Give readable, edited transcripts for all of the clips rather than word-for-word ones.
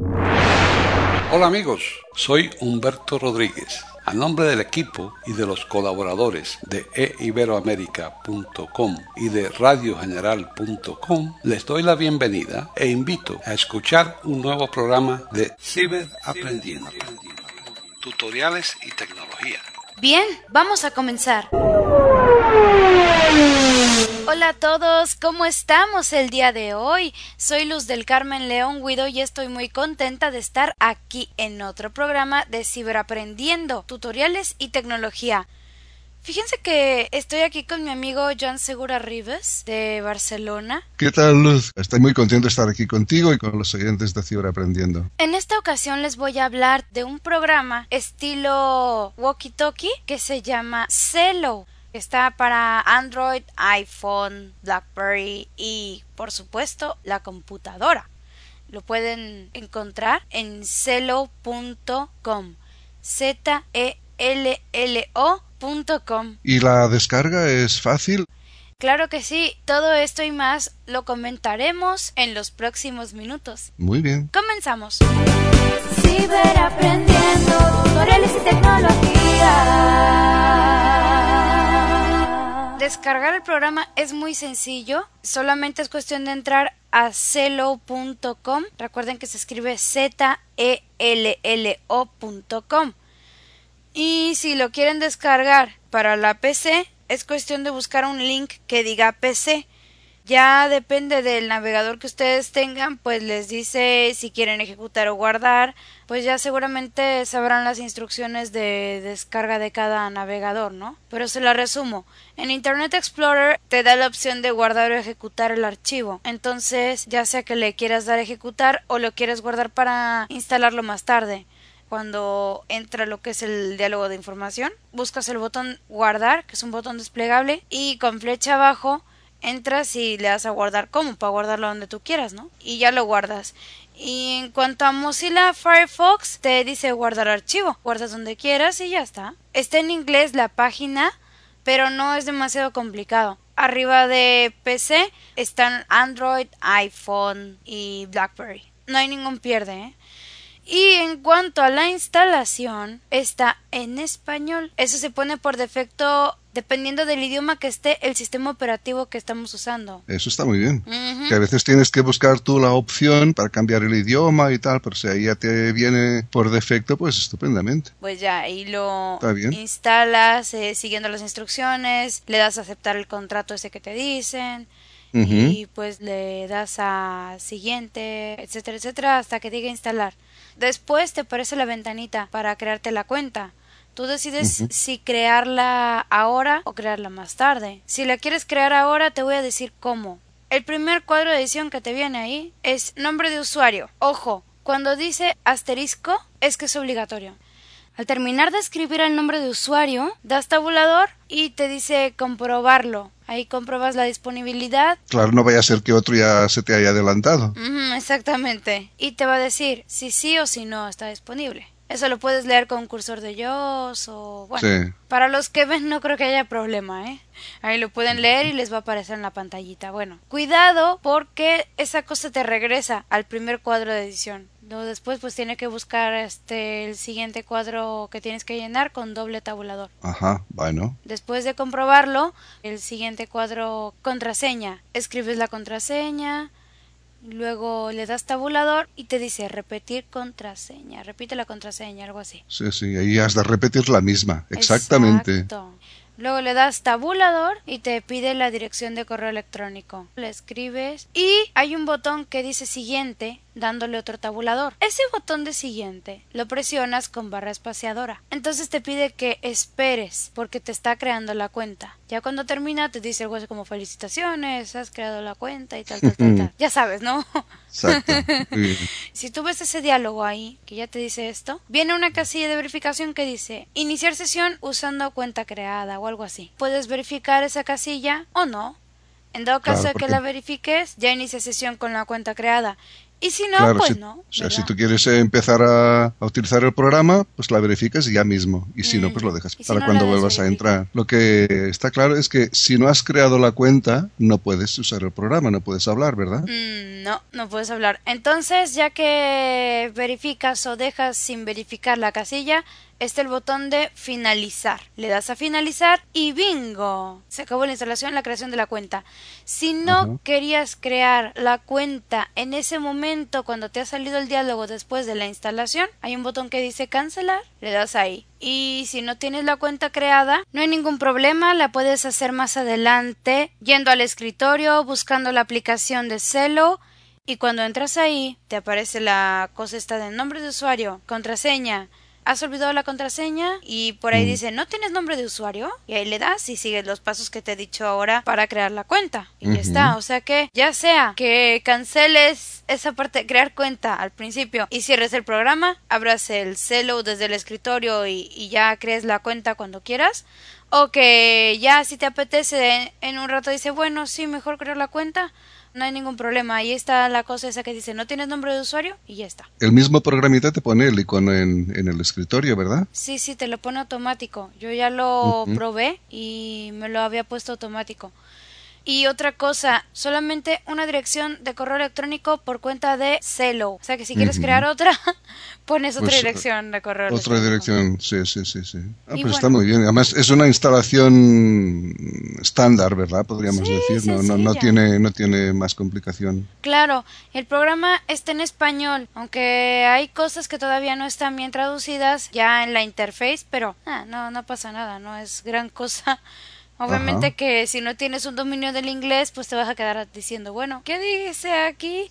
Hola amigos, soy Humberto Rodríguez. A nombre del equipo y de los colaboradores de eiberoamerica.com y de radiogeneral.com les doy la bienvenida e invito a escuchar un nuevo programa de Ciberaprendiendo, tutoriales y tecnología. Bien, vamos a comenzar. Hola a todos, ¿cómo estamos el día de hoy? Soy Luz del Carmen León Guido y estoy muy contenta de estar aquí en otro programa de Ciberaprendiendo, tutoriales y tecnología. Fíjense que estoy aquí con mi amigo Joan Segura Ribes de Barcelona. ¿Qué tal, Luz? Estoy muy contento de estar aquí contigo y con los oyentes de Ciberaprendiendo. En esta ocasión les voy a hablar de un programa estilo walkie-talkie que se llama Zello. Está para Android, iPhone, BlackBerry y, por supuesto, la computadora. Lo pueden encontrar en zello.com. zello.com. ¿Y la descarga es fácil? Claro que sí, todo esto y más lo comentaremos en los próximos minutos. Muy bien. Comenzamos. Ciberaprendiendo, tutoriales y tecnología. Descargar el programa es muy sencillo, solamente es cuestión de entrar a zello.com. Recuerden que se escribe zello.com. Y si lo quieren descargar para la PC, es cuestión de buscar un link que diga PC. Ya depende del navegador que ustedes tengan, pues les dice si quieren ejecutar o guardar, pues ya seguramente sabrán las instrucciones de descarga de cada navegador, ¿no? Pero se la resumo. En Internet Explorer te da la opción de guardar o ejecutar el archivo. Entonces, ya sea que le quieras dar a ejecutar o lo quieres guardar para instalarlo más tarde. Cuando entra lo que es el diálogo de información, buscas el botón guardar, que es un botón desplegable, y con flecha abajo entras y le das a guardar como para guardarlo donde tú quieras, ¿no? Y ya lo guardas. Y en cuanto a Mozilla Firefox, te dice guardar archivo. Guardas donde quieras y ya está. Está en inglés la página, pero no es demasiado complicado. Arriba de PC están Android, iPhone y BlackBerry. No hay ningún pierde, ¿eh? Y en cuanto a la instalación, está en español. Eso se pone por defecto dependiendo del idioma que esté el sistema operativo que estamos usando. Eso está muy bien. Que a veces tienes que buscar tú la opción para cambiar el idioma y tal, pero si ahí ya te viene por defecto, pues estupendamente. Pues ya, ahí lo Está bien. instalas siguiendo las instrucciones, le das a aceptar el contrato ese que te dicen. Y pues le das a siguiente, etcétera, etcétera, hasta que diga instalar. Después te aparece la ventanita para crearte la cuenta. Tú decides si crearla ahora o crearla más tarde. Si la quieres crear ahora, te voy a decir cómo. El primer cuadro de edición que te viene ahí es nombre de usuario. Ojo, cuando dice asterisco es que es obligatorio. Al terminar de escribir el nombre de usuario, das tabulador y te dice comprobarlo. Ahí compruebas la disponibilidad. Claro, no vaya a ser que otro ya se te haya adelantado. Exactamente. Y te va a decir si sí o si no está disponible. Eso lo puedes leer con un cursor de JAWS o... Bueno, Sí. para los que ven no creo que haya problema, ¿eh? Ahí lo pueden leer y les va a aparecer en la pantallita. Bueno, cuidado porque esa cosa te regresa al primer cuadro de edición. Después pues tiene que buscar el siguiente cuadro que tienes que llenar con doble tabulador. Ajá, bueno. Después de comprobarlo, el siguiente cuadro contraseña. Escribes la contraseña, luego le das tabulador y te dice repetir contraseña. Repite la contraseña, algo así. Sí, sí, ahí has de repetir la misma. Exactamente. Exacto. Luego le das tabulador y te pide la dirección de correo electrónico. Le escribes y hay un botón que dice siguiente, dándole otro tabulador. Ese botón de siguiente lo presionas con barra espaciadora. Entonces te pide que esperes porque te está creando la cuenta. Ya cuando termina te dice algo así como felicitaciones, has creado la cuenta y tal, tal, tal, tal. Ya sabes, ¿no? Exacto. Muy bien. Si tú ves ese diálogo ahí, que ya te dice esto, viene una casilla de verificación que dice iniciar sesión usando cuenta creada o algo así. Puedes verificar esa casilla o no. En dado caso Claro, de que porque- la verifiques, ya inicia sesión con la cuenta creada. Y si no, claro, pues no. O sea, si tú quieres empezar a utilizar el programa, pues la verificas ya mismo. Y si no, pues lo dejas para cuando vuelvas a entrar. Lo que está claro es que si no has creado la cuenta, no puedes usar el programa, no puedes hablar, ¿verdad? No puedes hablar. Entonces, ya que verificas o dejas sin verificar la casilla, está el botón de finalizar. Le das a finalizar y ¡bingo! Se acabó la instalación, la creación de la cuenta. Si no querías crear la cuenta en ese momento cuando te ha salido el diálogo después de la instalación, hay un botón que dice cancelar, le das ahí. Y si no tienes la cuenta creada, no hay ningún problema, la puedes hacer más adelante yendo al escritorio, buscando la aplicación de Zello. Y cuando entras ahí, te aparece la cosa esta de nombre de usuario, contraseña. ¿Has olvidado la contraseña? Y por ahí dice, ¿no tienes nombre de usuario? Y ahí le das y sigues los pasos que te he dicho ahora para crear la cuenta. Y ya está. O sea que, ya sea que canceles esa parte de crear cuenta al principio y cierres el programa, abras el Zello desde el escritorio y ya crees la cuenta cuando quieras. O que ya si te apetece en un rato dice, bueno, sí, mejor crear la cuenta. No hay ningún problema. Ahí está la cosa esa que dice, ¿no tienes nombre de usuario? Y ya está. El mismo programita te pone el icono en el escritorio, ¿verdad? Sí, te lo pone automático. Yo ya lo probé y me lo había puesto automático. Y otra cosa, solamente una dirección de correo electrónico por cuenta de Zello. O sea que si quieres crear otra, pones otra dirección de correo electrónico. Otra dirección, sí. Pues bueno, está muy bien. Además es una instalación estándar, ¿verdad? Podríamos decir. No tiene más complicación. Claro, el programa está en español, aunque hay cosas que todavía no están bien traducidas ya en la interface, pero no pasa nada, no es gran cosa. Obviamente que si no tienes un dominio del inglés, pues te vas a quedar diciendo, bueno, ¿qué dice aquí?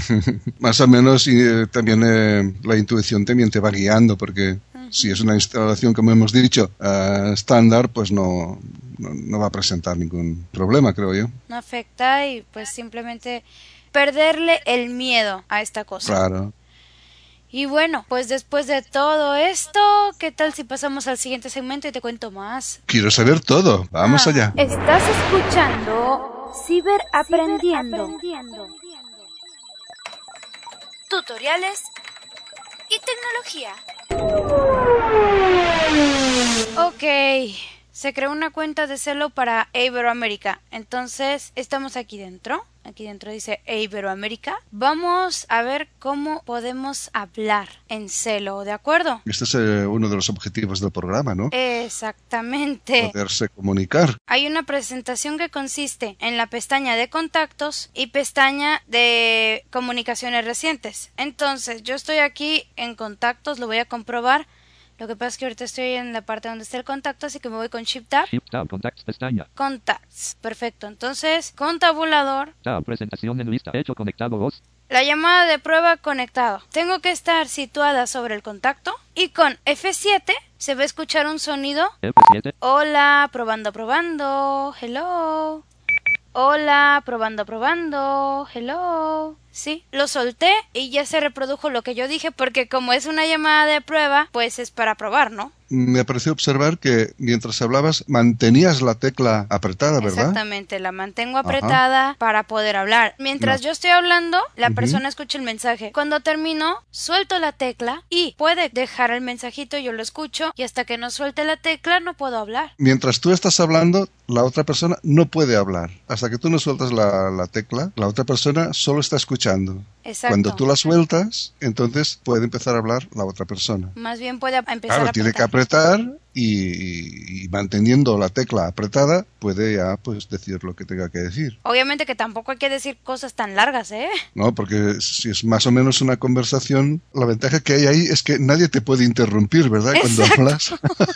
Más o menos también la intuición también te va guiando, porque si es una instalación, como hemos dicho, estándar, pues no va a presentar ningún problema, creo yo. No afecta y pues simplemente perderle el miedo a esta cosa. Claro. Y bueno, pues después de todo esto, ¿qué tal si pasamos al siguiente segmento y te cuento más? Quiero saber todo. Vamos allá. Estás escuchando Ciberaprendiendo. Tutoriales y tecnología. Ok, se creó una cuenta de Zello para Iberoamérica. Entonces, estamos aquí dentro. Aquí dentro dice Iberoamérica. Vamos a ver cómo podemos hablar en Zello, ¿de acuerdo? Este es uno de los objetivos del programa, ¿no? Exactamente. Poderse comunicar. Hay una presentación que consiste en la pestaña de contactos y pestaña de comunicaciones recientes. Entonces, yo estoy aquí en contactos, lo voy a comprobar. Lo que pasa es que ahorita estoy en la parte donde está el contacto, así que me voy con Shift Tab. Shift Tab, Contacts, pestaña. Contacts, perfecto. Entonces, con tabulador. Tab, presentación en lista, hecho conectado voz. La llamada de prueba conectado. Tengo que estar situada sobre el contacto y con F7 se va a escuchar un sonido. F7. Hola, probando, hello. Hola, probando, hello. Sí, lo solté y ya se reprodujo lo que yo dije porque como es una llamada de prueba, pues es para probar, ¿no? Me pareció observar que mientras hablabas mantenías la tecla apretada, ¿verdad? Exactamente, la mantengo apretada para poder hablar. Mientras yo estoy hablando, la persona escucha el mensaje. Cuando termino, suelto la tecla y puede dejar el mensajito, yo lo escucho y hasta que no suelte la tecla no puedo hablar. Mientras tú estás hablando, la otra persona no puede hablar. Hasta que tú no sueltas la tecla, la otra persona solo está escuchando. Exacto. Cuando tú la sueltas, entonces puede empezar a hablar la otra persona. Más bien puede empezar a apretar. Tiene que apretar y manteniendo la tecla apretada puede ya pues decir lo que tenga que decir. Obviamente que tampoco hay que decir cosas tan largas, ¿eh? No, porque si es más o menos una conversación, la ventaja que hay ahí es que nadie te puede interrumpir, ¿verdad? Cuando hablas.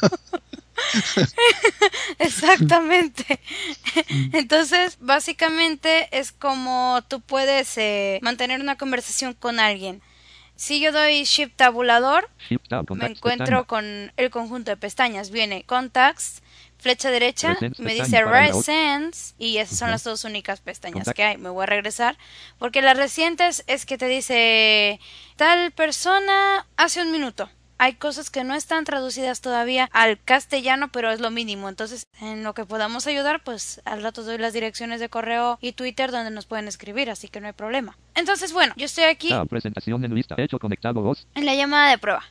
Exactamente. Entonces, básicamente es como tú puedes mantener una conversación con alguien. Si yo doy Shift tabulador, me encuentro con el conjunto de pestañas. Viene Contacts, flecha derecha, me dice Recents y esas son las dos únicas pestañas que hay. Me voy a regresar porque las recientes es que te dice tal persona hace un minuto. hay cosas que no están traducidas todavía al castellano, pero es lo mínimo. Entonces, en lo que podamos ayudar, pues al rato doy las direcciones de correo y Twitter donde nos pueden escribir, así que no hay problema. Entonces, bueno, yo estoy aquí presentación en lista, hecho conectado voz. en la llamada de prueba.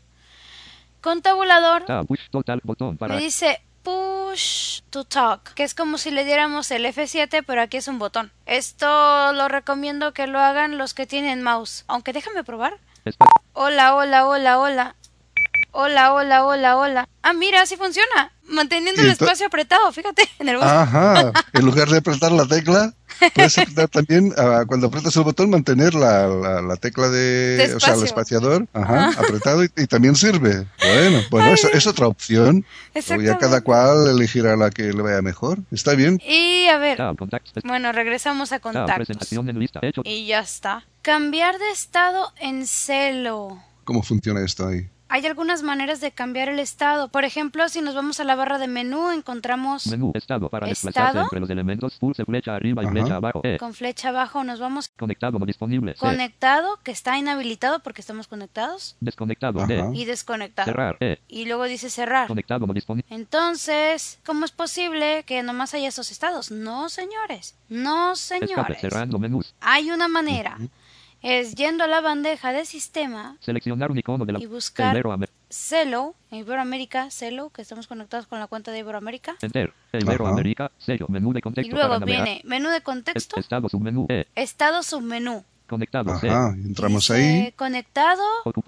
Con tabulador Push total botón para me dice push to talk, que es como si le diéramos el F7, pero aquí es un botón. Esto lo recomiendo que lo hagan los que tienen mouse, aunque déjame probar. Hola, hola, hola, hola. Hola, hola, hola, hola. Ah, mira, así funciona. Manteniendo el espacio apretado, fíjate, en el botón. Ajá, en lugar de apretar la tecla, puedes apretar también, cuando aprietas el botón, mantener la tecla de o sea, el espaciador, apretado y también sirve. Bueno, es otra opción. Ya cada cual elegirá la que le vaya mejor. Está bien. Y a ver, bueno, regresamos a contactos. Presentación en lista, hecho. Y ya está. Cambiar de estado en Celo. ¿Cómo funciona esto ahí? Hay algunas maneras de cambiar el estado. Por ejemplo, si nos vamos a la barra de menú, encontramos menú, estado, para desplazarse entre los elementos, pulse flecha arriba y flecha abajo. Con flecha abajo nos vamos. Conectado no disponible. Conectado, que está inhabilitado porque estamos conectados. Desconectado. Y desconectado. Cerrar. Y luego dice cerrar. Conectado no disponible. Entonces, ¿cómo es posible que nomás haya esos estados? No, señores. No, señores. Escape, cerrando menús. Hay una manera. Es yendo a la bandeja de sistema, seleccionar un icono de la y buscar Celo, Iberoamérica, Celo, que estamos conectados con la cuenta de Iberoamérica. Enter, Iberoamérica, sello, menú de contexto. Y luego viene menú de contexto, estado submenú, estado submenú. Conectado, entramos ahí. Conectado,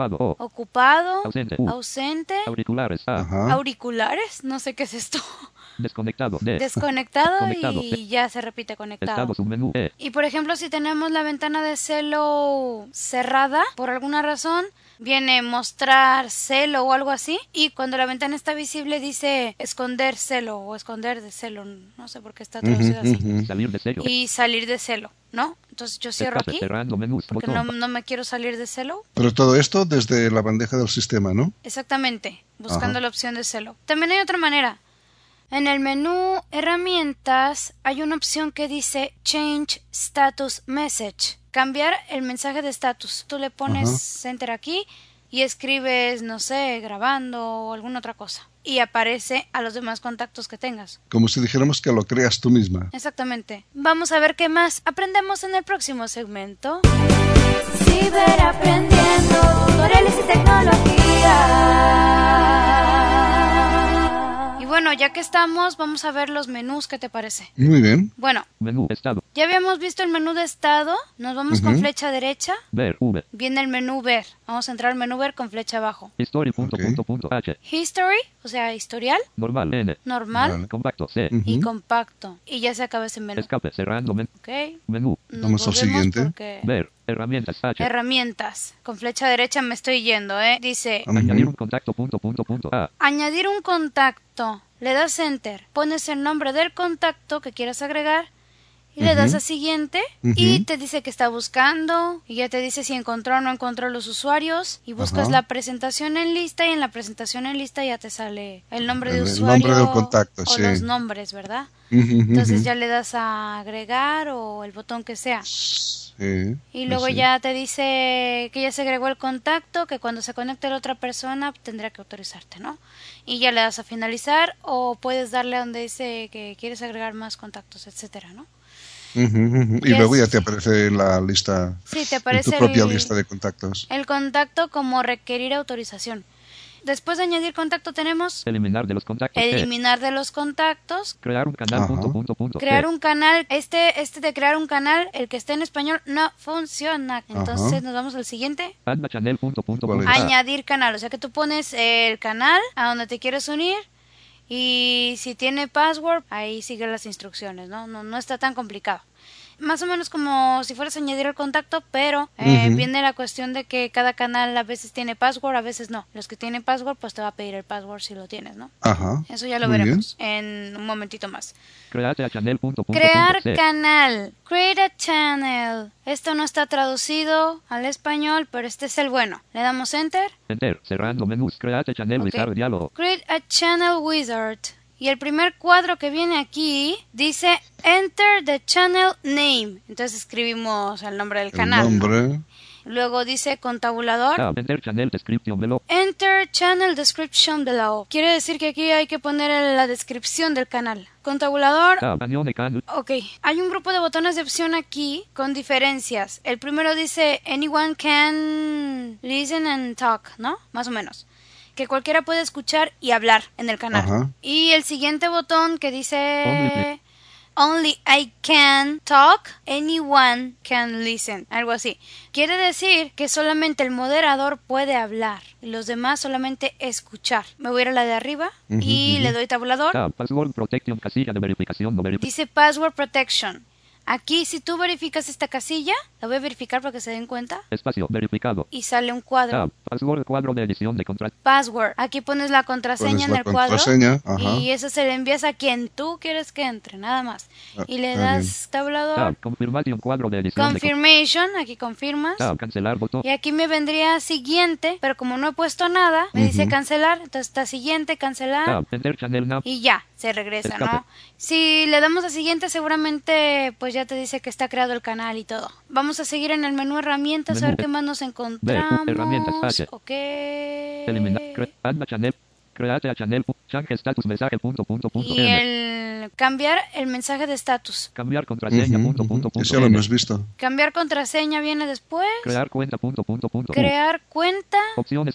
ocupado, ausente, auriculares, auriculares, no sé qué es esto. Desconectado, desconectado y ya se repite conectado. Estado submenú, Y por ejemplo, si tenemos la ventana de Celo cerrada, por alguna razón, viene mostrar Celo o algo así, y cuando la ventana está visible dice esconder Celo o esconder de Celo, no sé por qué está traducido así. Salir de Celo. Y salir de Celo, ¿no? Entonces yo cierro aquí, porque no me quiero salir de Celo. Pero todo esto desde la bandeja del sistema, ¿no? Exactamente, buscando la opción de Celo. También hay otra manera. En el menú herramientas hay una opción que dice Change Status Message. Cambiar el mensaje de estatus. Tú le pones Enter aquí y escribes, no sé, grabando o alguna otra cosa. Y aparece a los demás contactos que tengas. Como si dijéramos que lo creas tú misma. Exactamente. Vamos a ver qué más aprendemos en el próximo segmento. Ciberaprendiendo, tutoriales y tecnología. Y bueno, ya que estamos, vamos a ver los menús. ¿Qué te parece? Muy bien. Bueno, menú, estado. Ya habíamos visto el menú de estado. Nos vamos con flecha derecha. Ver, V. Viene el menú ver. Vamos a entrar al menú ver con flecha abajo. History, H. History, o sea, historial. Normal, N. Normal. Compacto, C. Y compacto. Y ya se acaba ese menú. Escape, cerrando menú. Menú. Vamos al siguiente. Ver, herramientas, H. Herramientas. Con flecha derecha me estoy yendo, Dice añadir un contacto, A. Añadir un contacto. Le das Enter. Pones el nombre del contacto que quieras agregar. Y le das a siguiente y te dice que está buscando y ya te dice si encontró o no encontró los usuarios y buscas la presentación en lista y en la presentación en lista ya te sale el nombre de usuario, el nombre del contacto, o los nombres, ¿verdad? Entonces ya le das a agregar o el botón que sea. Y luego ya te dice que ya se agregó el contacto, que cuando se conecte la otra persona tendrá que autorizarte, ¿no? Y ya le das a finalizar o puedes darle a donde dice que quieres agregar más contactos, etcétera, ¿no? Y luego ya te aparece en la lista, te aparece en tu propia lista de contactos. El contacto como requerir autorización. Después de añadir contacto tenemos eliminar de los contactos. Eliminar de los contactos. Crear un canal. Crear un canal. Este de crear un canal, el que esté en español no funciona. Entonces nos vamos al siguiente. Añadir canal. O sea que tú pones el canal a donde te quieres unir. Y si tiene password, ahí sigue las instrucciones, ¿no? No está tan complicado. Más o menos como si fueras a añadir el contacto, pero viene la cuestión de que cada canal a veces tiene password, a veces no. Los que tienen password, pues te va a pedir el password si lo tienes, ¿no? Eso ya lo veremos en un momentito más. Crear canal. Create a channel. Esto no está traducido al español, pero este es el bueno. Le damos Enter. Enter, cerrando menús. Create channel wizard diálogo. Create a channel wizard. Y el primer cuadro que viene aquí dice Enter the channel name. Entonces escribimos el nombre del canal. Luego dice contabulador. Enter channel description below. Enter channel description below. Quiere decir que aquí hay que poner la descripción del canal. Contabulador. Ok, hay un grupo de botones de opción aquí con diferencias. El primero dice anyone can listen and talk, ¿no? Más o menos. Que cualquiera puede escuchar y hablar en el canal. Ajá. Y el siguiente botón que dice Only I can talk, anyone can listen, algo así. Quiere decir que solamente el moderador puede hablar y los demás solamente escuchar. Me voy a ir a la de arriba y le doy tabulador. Password protection, casilla de verificación. Dice password protection. Aquí, si tú verificas esta casilla, la voy a verificar para que se den cuenta. Espacio, verificado. Y sale un cuadro. Password, cuadro de edición de contraseña. Password. Aquí pones la contraseña en el cuadro. Ajá. Y eso se le envías a quien tú quieres que entre, nada más. Y le das tabulador. Confirmation, cuadro de edición Confirmation, aquí confirmas. Cancelar botón. Y aquí me vendría siguiente, pero como no he puesto nada, me dice cancelar. Entonces está siguiente, cancelar. Enter channel now. Y ya, se regresa, Escape. ¿no? Si le damos a siguiente, seguramente pues ya te dice que está creado el canal y todo. Vamos a seguir en el menú herramientas, a ver qué más nos encontramos. Herramientas, H. Ok. Eliminar, add channel, create a channel, change status mensaje, Y el cambiar el mensaje de estatus. Cambiar contraseña, Eso lo hemos visto. Cambiar contraseña viene después. Crear cuenta, Crear cuenta. Opciones,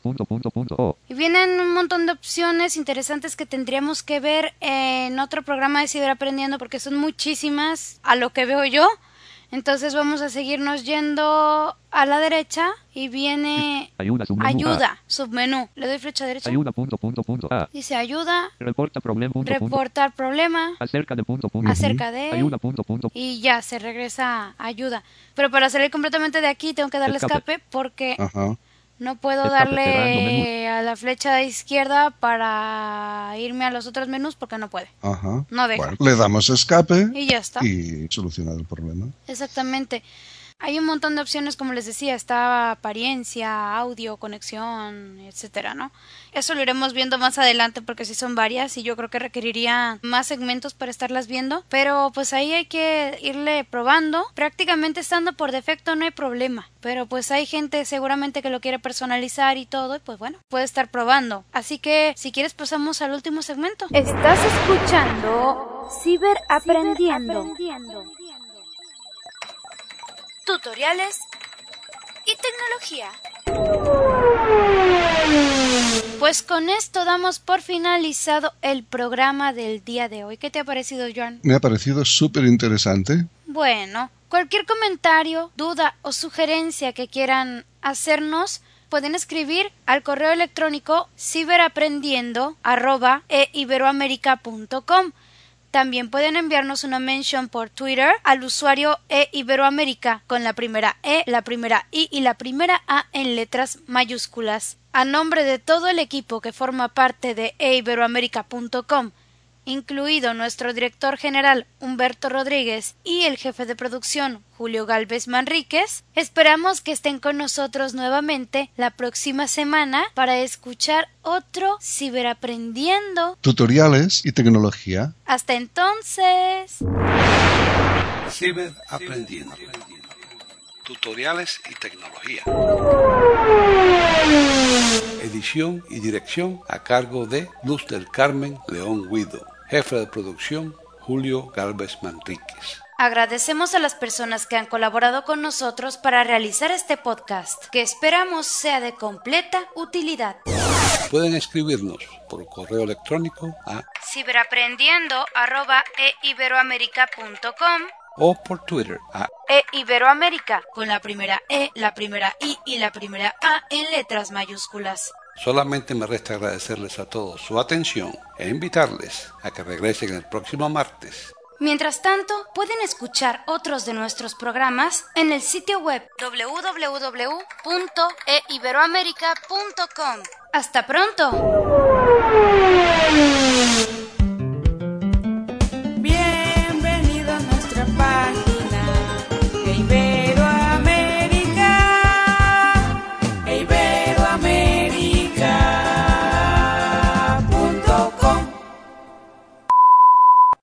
Y vienen un montón de opciones interesantes que tendríamos que ver en otro programa de Ciberaprendiendo porque son muchísimas a lo que veo yo. Entonces vamos a seguirnos yendo a la derecha y viene ayuda, submenú. Le doy flecha derecha. Ayuda, Dice ayuda. Reportar problema. Acerca de. Ayuda, y ya se regresa a ayuda. Pero para salir completamente de aquí tengo que darle escape porque no puedo darle a la flecha izquierda para irme a los otros menús porque no puede. No deja. Bueno, le damos escape y ya está. Y solucionado el problema. Exactamente. Hay un montón de opciones, como les decía, está apariencia, audio, conexión, etcétera, ¿no? Eso lo iremos viendo más adelante porque sí son varias y yo creo que requeriría más segmentos para estarlas viendo, pero pues ahí hay que irle probando. Prácticamente estando por defecto no hay problema, pero pues hay gente seguramente que lo quiere personalizar y todo, y pues bueno, puede estar probando. Así que si quieres pasamos al último segmento. Estás escuchando Ciberaprendiendo. Tutoriales y tecnología. Pues con esto damos por finalizado el programa del día de hoy. ¿Qué te ha parecido, Joan? Me ha parecido súper interesante. Bueno, cualquier comentario, duda o sugerencia que quieran hacernos, pueden escribir al correo electrónico ciberaprendiendo@eiberoamerica.com. También pueden enviarnos una mention por Twitter al usuario eiberoamerica con la primera E, la primera I y la primera A en letras mayúsculas. A nombre de todo el equipo que forma parte de eiberoamerica.com, incluido nuestro director general Humberto Rodríguez y el jefe de producción Julio Galvez Manríquez, esperamos que estén con nosotros nuevamente la próxima semana para escuchar otro Ciberaprendiendo. Tutoriales y tecnología. Hasta entonces. Ciberaprendiendo. Tutoriales y tecnología. Edición y dirección a cargo de Luz del Carmen León Guido. Jefe de producción, Julio Galvez Manríquez. Agradecemos a las personas que han colaborado con nosotros para realizar este podcast, que esperamos sea de completa utilidad. Pueden escribirnos por correo electrónico a ciberaprendiendo@eiberoamerica.com o por Twitter a Iberoamérica con la primera E, la primera I y la primera A en letras mayúsculas. Solamente me resta agradecerles a todos su atención e invitarles a que regresen el próximo martes. Mientras tanto, pueden escuchar otros de nuestros programas en el sitio web www.eiberoamerica.com. ¡Hasta pronto!